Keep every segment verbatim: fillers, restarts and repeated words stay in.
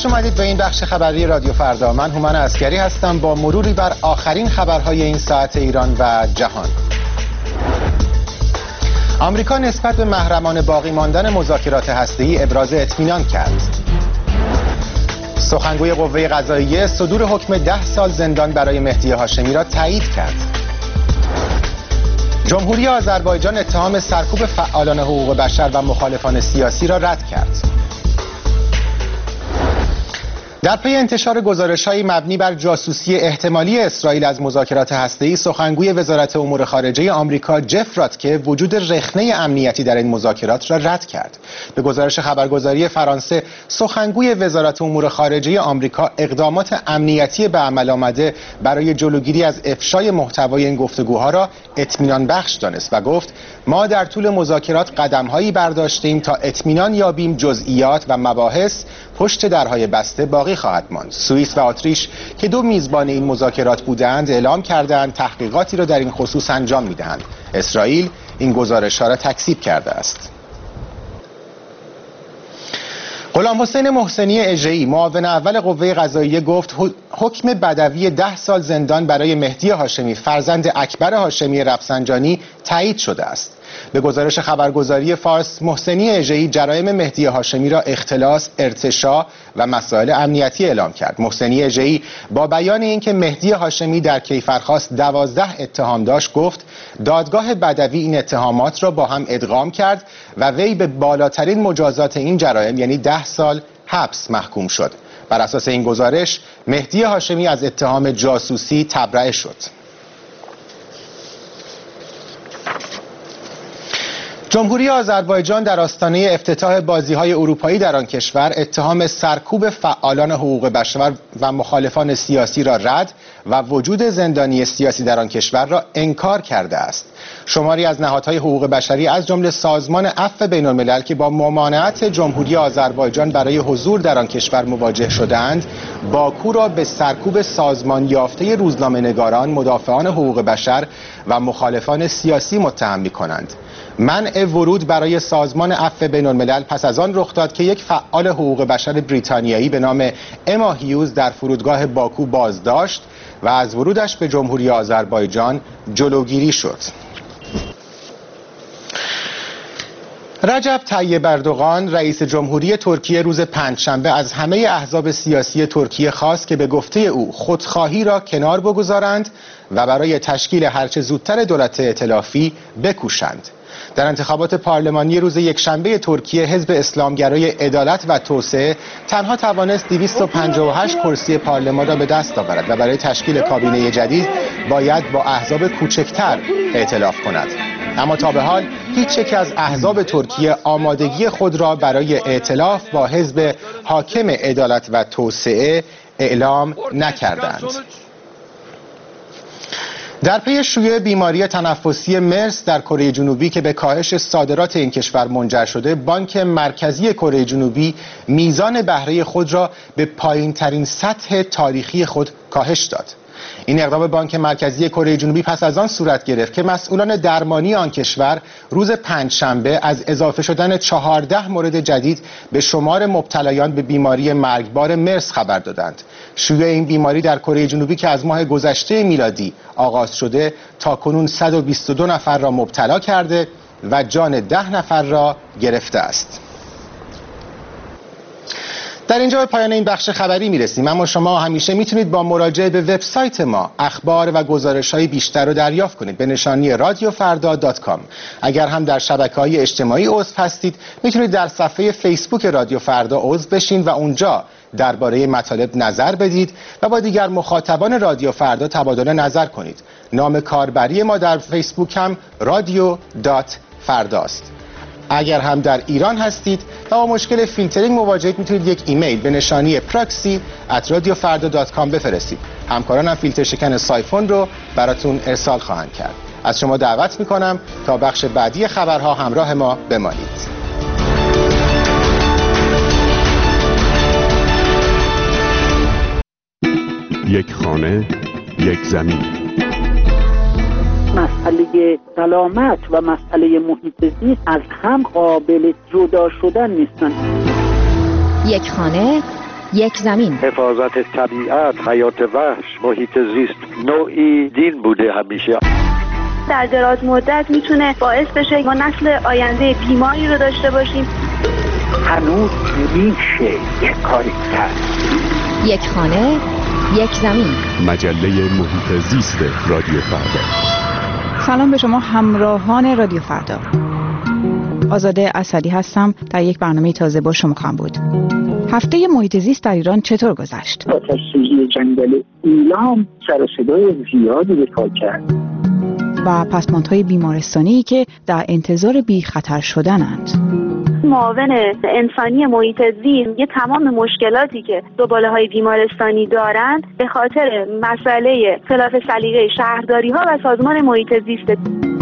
خوش اومدید به این بخش خبری رادیو فردا. من هومن عسکری هستم با مروری بر آخرین خبرهای این ساعت ایران و جهان. آمریکا نسبت به محرمانه باقی ماندن مذاکرات هسته‌ای ابراز اطمینان کرد. سخنگوی قوه قضاییه صدور حکم ده سال زندان برای مهدی هاشمی را تایید کرد. جمهوری آذربایجان اتهام سرکوب فعالان حقوق بشر و مخالفان سیاسی را رد کرد. در پی انتشار گزارش‌های مبنی بر جاسوسی احتمالی اسرائیل از مذاکرات هسته‌ای، سخنگوی وزارت امور خارجه آمریکا جف راتکه وجود رخنه امنیتی در این مذاکرات را رد کرد. به گزارش خبرگزاری فرانسه، سخنگوی وزارت امور خارجه آمریکا اقدامات امنیتی به عمل آمده برای جلوگیری از افشای محتوای این گفتگوها را اطمینان بخش دانست و گفت: ما در طول مذاکرات قدم‌هایی برداشتیم تا اطمینان یابیم جزئیات و مباحث پشت درهای بسته باقی خواهد ماند. سوئیس و اتریش که دو میزبان این مذاکرات بودند اعلام کردند تحقیقاتی را در این خصوص انجام می‌دهند. اسرائیل این گزارش‌ها را تکذیب کرده است. غلام حسین محسنی اژه‌ای، معاون اول قوه قضاییه، گفت حکم بدوی ده سال زندان برای مهدی هاشمی فرزند اکبر هاشمی رفسنجانی تایید شده است. به گزارش خبرگزاری فارس، محسنی اژه‌ای جرایم مهدی هاشمی را اختلاس، ارتشاء و مسائل امنیتی اعلام کرد. محسنی اژه‌ای با بیان اینکه مهدی هاشمی در کیفرخواست دوازده اتهام داشت، گفت دادگاه بدوی این اتهامات را با هم ادغام کرد و وی به بالاترین مجازات این جرایم یعنی ده سال حبس محکوم شد. بر اساس این گزارش مهدی هاشمی از اتهام جاسوسی تبرئه شد. جمهوری آذربایجان در آستانه افتتاح بازی‌های اروپایی در آن کشور اتهام سرکوب فعالان حقوق بشر و مخالفان سیاسی را رد و وجود زندانی سیاسی در آن کشور را انکار کرده است. شماری از نهادهای حقوق بشری از جمله سازمان عفو بین‌الملل که با ممانعت جمهوری آذربایجان برای حضور در آن کشور مواجه شدند، باکو را به سرکوب سازمان یافته روزنامه‌نگاران، مدافعان حقوق بشر و مخالفان سیاسی متهم می‌کنند. منع ورود برای سازمان عفو بین‌الملل پس از آن رخ داد که یک فعال حقوق بشر بریتانیایی به نام اما هیوز در فرودگاه باکو بازداشت و از ورودش به جمهوری آذربایجان جلوگیری شد. رجب طیب اردوغان رئیس جمهوری ترکیه روز پنجشنبه از همه احزاب سیاسی ترکیه خواست که به گفته او خودخواهی را کنار بگذارند و برای تشکیل هرچه زودتر دولت ائتلافی بکوشند. در انتخابات پارلمانی روز یکشنبه ترکیه، حزب اسلامگرای عدالت و توسعه تنها توانست دویست و پنجاه و هشت کرسی پارلمان را به دست آورد و برای تشکیل کابینه جدید باید با احزاب کوچکتر ائتلاف کند. اما تا به حال هیچ یک از احزاب ترکیه آمادگی خود را برای ائتلاف با حزب حاکم عدالت و توسعه اعلام نکردند. در پی شیوع بیماری تنفسی مرس در کره جنوبی که به کاهش صادرات این کشور منجر شده، بانک مرکزی کره جنوبی میزان بهره خود را به پایین‌ترین سطح تاریخی خود کاهش داد. این اقدام بانک مرکزی کره جنوبی پس از آن صورت گرفت که مسئولان درمانی آن کشور روز پنجشنبه از اضافه شدن چهارده مورد جدید به شمار مبتلایان به بیماری مرگبار مرس خبر دادند. شیوع این بیماری در کره جنوبی که از ماه گذشته میلادی آغاز شده تاکنون صد و بیست و دو نفر را مبتلا کرده و جان ده نفر را گرفته است. در اینجا به پایان این بخش خبری میرسیم، اما شما همیشه میتونید با مراجعه به وبسایت ما اخبار و گزارش‌های بیشتر رو دریافت کنید به نشانی رادیو فردا دات کام. اگر هم در شبکه‌های اجتماعی عضو هستید، میتونید در صفحه فیسبوک رادیو فردا عضو بشین و اونجا درباره مطالب نظر بدید و با دیگر مخاطبان رادیو فردا تبادل نظر کنید. نام کاربری ما در فیسبوک هم رادیو دات فرداست. اگر هم در ایران هستید و با مشکل فیلترینگ مواجهید، میتونید یک ایمیل به نشانی پراکسی ات رادیو فردا دات کام بفرستید. همکارانم فیلتر شکن سایفون رو براتون ارسال خواهند کرد. از شما دعوت میکنم تا بخش بعدی خبرها همراه ما بمانید. یک خانه، یک زمین. مسئله سلامت و مسئله محیط زیست از هم قابل جدا شدن نیستن. یک خانه، یک زمین. حفاظت طبیعت، حیات وحش، محیط زیست نوعی دین بوده همیشه. در دراز مدت میتونه باعث بشه ما نسل آینده بیماری رو داشته باشیم. هنوز میشه یک کاری کرد. یک خانه، یک زمین. مجله محیط زیست رادیو فردا. سلام به شما همراهان رادیو فردا. آزاده اسدی هستم. در یک برنامه تازه با شما خواهم بود. هفته محیط زیست در ایران چطور گذشت؟ آتش سوزی جنگل ایلام سر و صدای زیادی به پا کرد و پسماندهای بیمارستانی که در انتظار بی خطر شدنند. معاون انسانی محیط زیست یه تمام مشکلاتی که زباله‌های بیمارستانی دارند به خاطر مسئله خلاف سلیقه شهرداری‌ها و سازمان محیط زیست.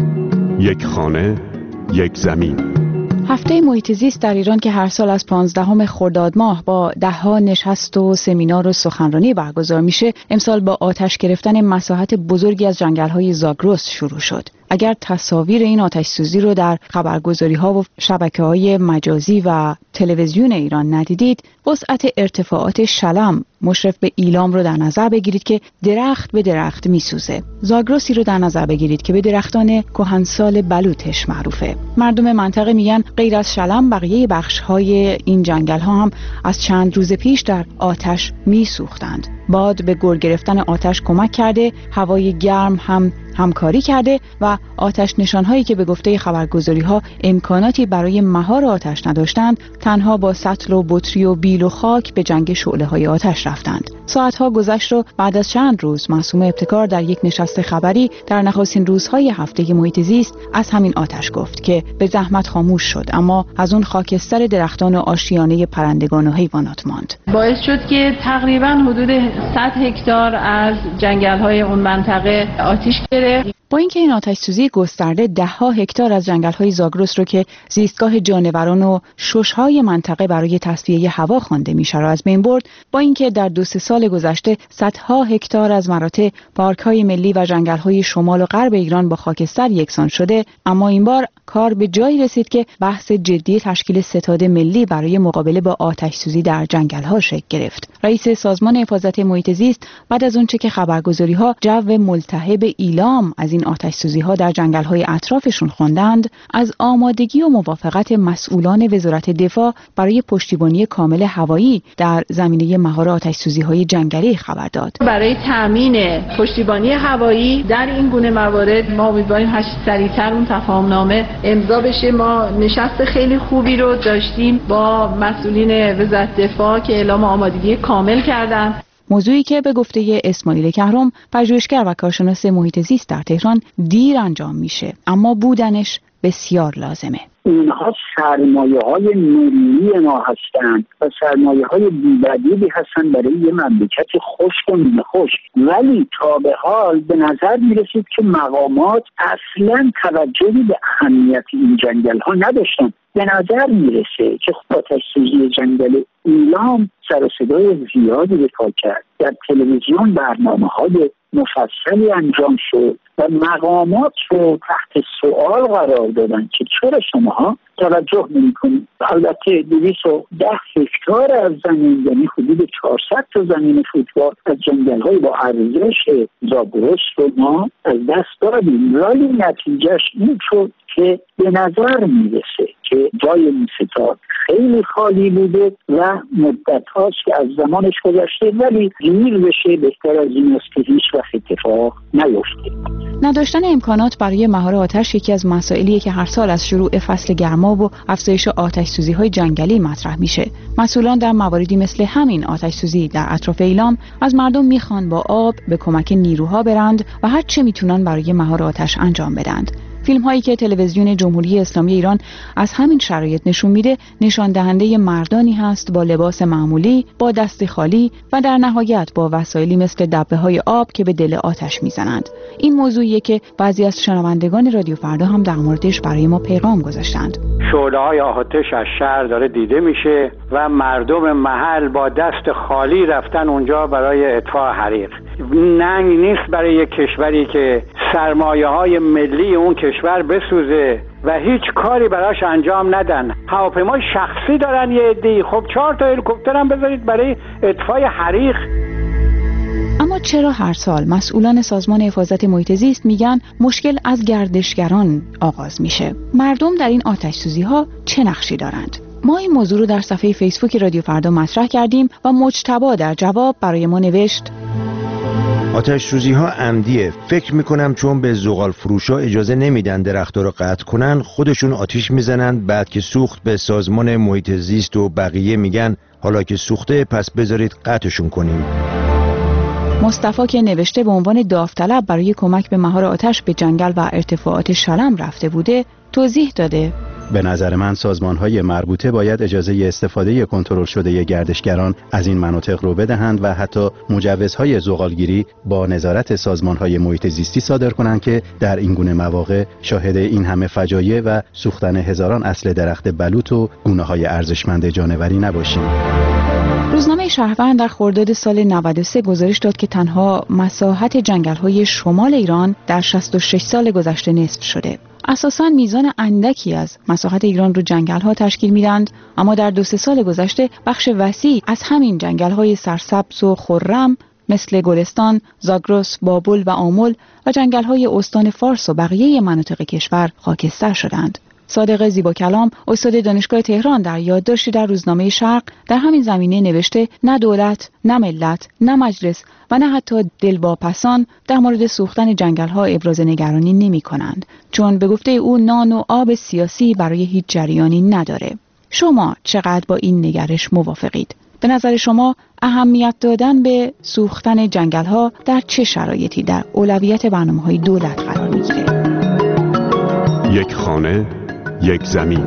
یک خانه، یک زمین. هفته محیط زیست در ایران که هر سال از پانزدهم خرداد ماه با ده‌ها نشست و سمینار و سخنرانی برگزار میشه، امسال با آتش گرفتن مساحت بزرگی از جنگل‌های زاگرس شروع شد. اگر تصاویر این آتش سوزی رو در خبرگزاری‌ها و شبکه‌های مجازی و تلویزیون ایران ندیدید، وسعت ارتفاعات شلم مشرف به ایلام رو در نظر بگیرید که درخت به درخت میسوزه. زاگرسی رو در نظر بگیرید که به درختان کهنسال بلوطش معروفه. مردم منطقه میگن غیر از شلم بقیه بخش‌های این جنگل‌ها هم از چند روز پیش در آتش میسوختند. باد به گل گرفتن آتش کمک کرده، هوای گرم هم همکاری کرده و آتش نشان‌هایی که به گفته خبرگزاری‌ها امکاناتی برای مهار آتش نداشتند، تنها با سطل و بطری و بیل و خاک به جنگ شعله‌های آتش رفتند. ساعت‌ها گذشت و بعد از چند روز معصومه ابتکار در یک نشست خبری در نخستین روزهای هفته محیط زیست از همین آتش گفت که به زحمت خاموش شد، اما از اون خاکستر درختان و آشیانه پرندگان و حیوانات ماند. باعث شد که تقریباً حدود صد هکتار از جنگل‌های اون منطقه آتش گرفت. با اینکه این آتش سوزی گسترده ده‌ها هکتار از جنگل‌های زاگرس رو که زیستگاه جانوران و شش‌های منطقه برای تصفیه هوا خوانده میشه را از بین برد، با اینکه در دو سه سال گذشته صدها هکتار از مراتع پارک‌های ملی و جنگل‌های شمال و غرب ایران با خاکستر یکسان شده، اما این بار کار به جایی رسید که بحث جدی تشکیل ستاد ملی برای مقابله با آتش سوزی در جنگل‌ها شکل گرفت. رئیس سازمان حفاظت محیط زیست بعد از اونچه که خبرگزاری‌ها جو ملتهب ایلام از این آتش سوزی‌ها در جنگل‌های اطرافشون خوندند، از آمادگی و موافقت مسئولان وزارت دفاع برای پشتیبانی کامل هوایی در زمینه مهار آتش سوزی‌های جنگلی خبر داد. برای تامین پشتیبانی هوایی در این گونه موارد ما امیدواریم هر چه سریع‌تر اون تفاهم‌نامه امضا بشه. ما نشست خیلی خوبی رو داشتیم با مسئولین وزارت دفاع که اعلام آمادگی کامل کردن. موضوعی که به گفته اسماعیل کهرم، پژوهشگر و کارشناس محیط زیست در تهران، دیر انجام میشه، اما بودنش بسیار لازمه. اینها سرمایه های ملی ما هستند و سرمایه های بی‌بدیلی هستند برای یه مملکت خشک و نیمه خشک، ولی تا به حال به نظر میرسید که مقامات اصلا توجهی به اهمیت این جنگل ها نداشتن. به نظر میرسه که آتش سوزی جنگل ایلام سر و صدای زیادی به پا کرد. در تلویزیون برنامه‌های مفصلی انجام شد و مقامات رو تحت سوال قرار دادن که چرا شماها توجه نمی‌کنید. البته دویست و ده هکتار از زمین، یعنی حدود چهارصد تا زمین فوتبال از جنگل‌های با ارزش زاگرس رو ما از دست دادیم، ولی نتیجهش این شد که به نظر میرسه که جای این ستاد خیلی خالی بوده و مدت هاست که از زمانش گذشته، ولی دیر بشه بهتر از این است که هیچ وقت اتفاق نیفته. نداشتن امکانات برای مهار آتش یکی از مسائلیه که هر سال از شروع فصل گرما و افزایش آتش سوزی های جنگلی مطرح میشه. مسئولان در مواردی مثل همین آتش سوزی در اطراف ایلام از مردم میخوان با آب به کمک نیروها برند و هر چه میتونن برای مهار آتش انجام بدند. فیلم هایی که تلویزیون جمهوری اسلامی ایران از همین شرایط نشون میده نشان دهنده مردانی هست با لباس معمولی، با دست خالی و در نهایت با وسایلی مثل دبه های آب که به دل آتش میزنند. این موضوعیه که بعضی از شنوندگان رادیو فردا هم در موردش برای ما پیغام گذاشتند. شعله‌های آتش از شهر داره دیده میشه و مردم محل با دست خالی رفتن اونجا برای اطفاء حریق. ننگ نیست برای یک کشوری که سرمایه‌های ملی اون کشور بسوزه و هیچ کاری براش انجام ندن. هواپیمای شخصی دارن یه عده‌ای، خب چهار تا هلیکوپتر هم بذارید برای اطفای حریق. اما چرا هر سال مسئولان سازمان حفاظت محیط زیست میگن مشکل از گردشگران آغاز میشه؟ مردم در این آتش سوزی ها چه نقشی دارند؟ ما این موضوع رو در صفحه فیسبوک رادیو فردا مطرح کردیم و مجتبی در جواب برای ما نوشت: آتش سوزی ها عمدیه. فکر میکنم چون به زغال فروشا اجازه نمیدن درخت‌ها رو قطع کنن، خودشون آتش میزنن، بعد که سوخت به سازمان محیط زیست و بقیه میگن حالا که سوخته پس بذارید قطعشون کنیم. مصطفی که نوشته به عنوان داوطلب برای کمک به مهار آتش به جنگل و ارتفاعات شلم رفته بوده، توضیح داده: به نظر من سازمان‌های مربوطه باید اجازه استفاده کنترل شده گردشگران از این مناطق رو بدهند و حتی مجوزهای زغالگیری با نظارت سازمان‌های محیط زیستی صادر کنند که در این گونه مواقع شاهد این همه فجایع و سوختن هزاران اصل درخت بلوط و گونه‌های ارزشمند جانوری نباشیم. روزنامه شهروند در خرداد سال نود و سه گزارش داد که تنها مساحت جنگل‌های شمال ایران در شصت و شش سال گذشته نصف شده. اساساً میزان اندکی از مساحت ایران رو جنگل‌ها تشکیل میدند، اما در دو سه سال گذشته بخش وسیع از همین جنگل‌های سرسبز و خرم مثل گلستان، زاگرس، بابل و آمل و جنگل‌های استان فارس و بقیه مناطق کشور خاکستر شدند. صادق زیبا کلام، استاد دانشگاه تهران، در یادداشتی در روزنامه شرق در همین زمینه نوشته: نه دولت، نه ملت، نه مجلس و نه حتی دلواپسان در مورد سوختن جنگل‌ها ابراز نگرانی نمی‌کنند، چون به گفته او نان و آب سیاسی برای هیچ جریانی نداره. شما چقدر با این نگرش موافقید؟ به نظر شما اهمیت دادن به سوختن جنگل‌ها در چه شرایطی در اولویت برنامه‌های دولت قرار می‌گیره؟ یک خانه، یک زمین.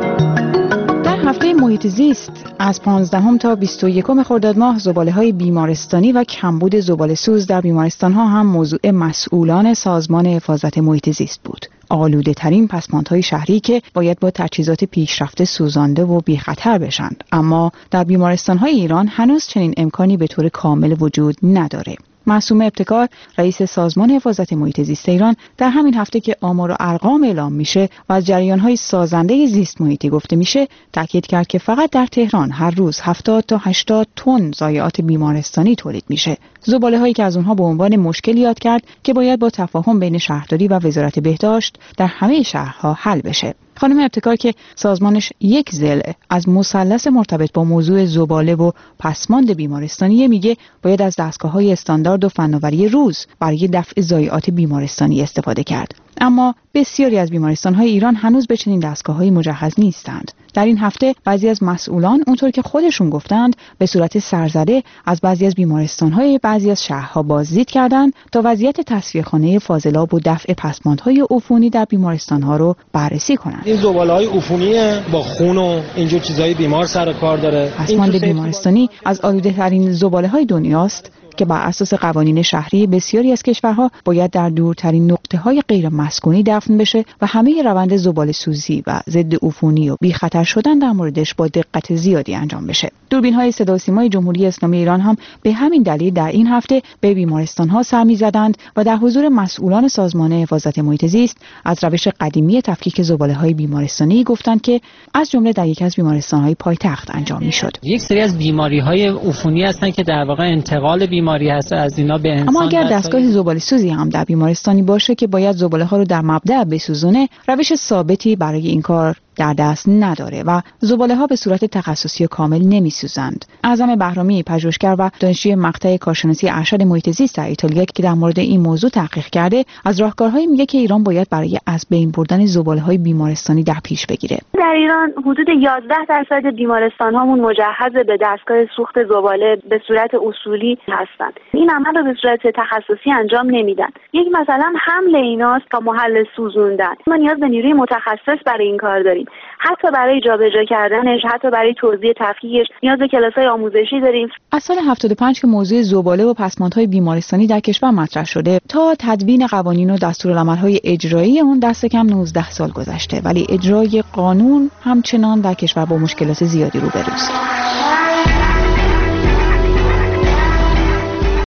در هفته محیط زیست از پانزدهم تا بیست و یکم خرداد ماه زباله‌های بیمارستانی و کمبود زباله‌سوز در بیمارستان‌ها هم موضوع مسئولان سازمان حفاظت محیط زیست بود. آلوده ترین پسماندهای شهری که باید با تجهیزات پیشرفته سوزانده و بی خطر بشند، اما در بیمارستان‌های ایران هنوز چنین امکانی به طور کامل وجود نداره. معصوم ابتکار، رئیس سازمان حفاظت محیط زیست ایران، در همین هفته که آمار و ارقام اعلام میشه و از جریان‌های سازنده زیست محیطی گفته میشه، تاکید کرد که فقط در تهران هر روز هفتاد تا هشتاد تن ضایعات بیمارستانی تولید میشه. زباله‌هایی که از اونها به عنوان مشکل یاد کرد که باید با تفاهم بین شهرداری و وزارت بهداشت در همه شهرها حل بشه. خانم ابتکار که سازمانش یک ضلع از مثلث مرتبط با موضوع زباله و پسماند بیمارستانی میگه باید از دستگاه‌های استاندارد و فناوری روز برای دفع ضایعات بیمارستانی استفاده کرد. اما بسیاری از بیمارستان‌های ایران هنوز به چنین دستگاه‌هایی مجهز نیستند. در این هفته بعضی از مسئولان اونطور که خودشون گفتند به صورت سرزده از بعضی از بیمارستان‌های بعضی از شهرها بازدید کردند تا وضعیت تصفیه‌خانه فاضلاب و دفع پسماندهای عفونی در بیمارستان‌ها رو بررسی کنند. این زباله‌های عفونی با خون و اینجور چیزای بیمار سر کار داره. پسماند بیمارستانی از آلوده‌ترین زباله‌های دنیاست که بر اساس قوانین شهری بسیاری از کشورها باید در دورترین نقطه‌های غیر مسکونی دفن بشه و همه روند زباله‌سوزی و ضد عفونی و بی خطر شدن در موردش با دقت زیادی انجام بشه. دوربین‌های صدا و سیمای جمهوری اسلامی ایران هم به همین دلیل در این هفته به بیمارستان‌ها سر می‌زدند و در حضور مسئولان سازمان حفاظت محیط زیست از روش قدیمی تفکیک زباله‌های بیمارستانی گفتند که از جمله در یکی از بیمارستان‌های پایتخت انجام می‌شد. یک سری از بیماری‌های عفونی هستن که در واقع انتقال بیماری هست از اینا به انسان. اما اگر دستگاه زباله‌سوزی هم در بیمارستانی باشه که باید زباله‌ها رو در مبدأ بسوزونه، روش ثابتی برای این کار در دست نداره و زباله‌ها به صورت تخصصی و کامل نمی‌سوزند. اعظم بهرامی، پژوهشگر و دانشجوی مقطع کارشناسی ارشد محیط زیست در ایتالیا که در مورد این موضوع تحقیق کرده، از راهکارهایی میگه که ایران باید برای از بین بردن زباله‌های بیمارستانی در پیش بگیره. در ایران حدود یازده درصد بیمارستان‌هامون مجهز به دستگاه سوخت زباله به صورت اصولی هستند. این عمل رو به صورت تخصصی انجام نمیدن. یک مثلا حمل ایناست تا محل سوزوندن. ما نیاز به نیروی متخصص برای این کار داریم. حتی برای جابجا کردنش، حتی برای توزیع تفکیکش نیاز به کلاس‌های آموزشی داریم. از سال هفتاد و پنج که موضوع زباله و پسماندهای بیمارستانی در کشور مطرح شده تا تدوین قوانین و دستورالعمل‌های اجرایی اون دست کم نوزده سال گذشته، ولی اجرای قانون همچنان در کشور با مشکلات زیادی روبروست.